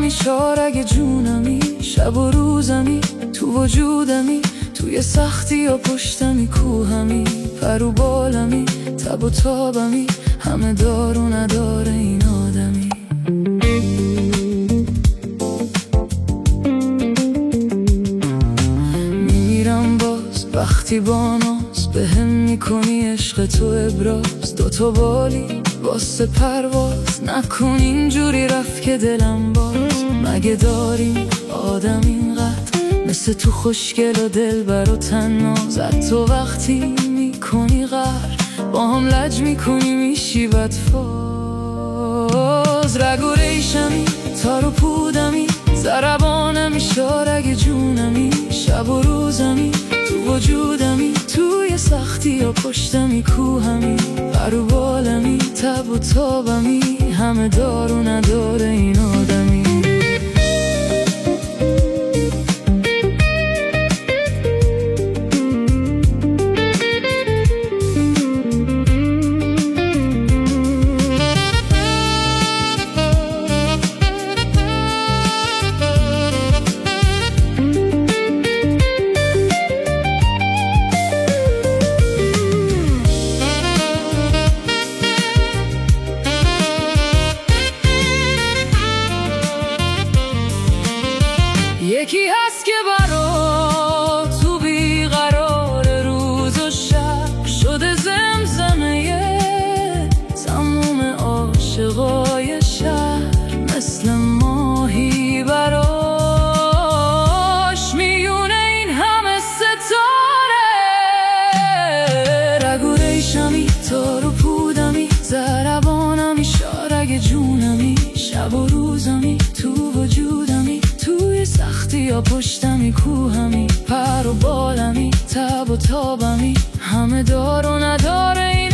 رگبانمی شارگ جونمی، شب و روزمی تو وجودمی، توی سختی و پشتمی کوهمی، پر و بالمی تب و تابمی، همه دار و نداره این آدمی. میمیرم باز وقتی با ناز به هم میکنی عشق تو ابراز، دوتا بالی واسه پرواز نکن اینجوری رفت که دلم باز. مگه داریم آدم اینقدر مثل تو خوشگل و دلبر و تنازت؟ تو وقتی میکنی قهر با هم لج میکنی میشی بدفاز. رگ و ریشمی تار و پودمی، ضربانمی شارگ جونمی، شب و روزمی تو وجودمی، توی سختی و پشتمی کوهمی، پر و بالمی تب و تابمی، همه دار و نداره این آدمی. یکی هست که برا تو بیقرار روز و شب شده زمزمه تموم عاشقای شهر، مثل ماهی براش میونه این همه ستاره. رگ و ریشمی تار و پودمی، ضربانمی شارگ جونمی، شب و روزمی تو وجودمی، توی سختی یا پشتمی کوهمی، پر و بالمی تب و تابمی، همه دار و نداره این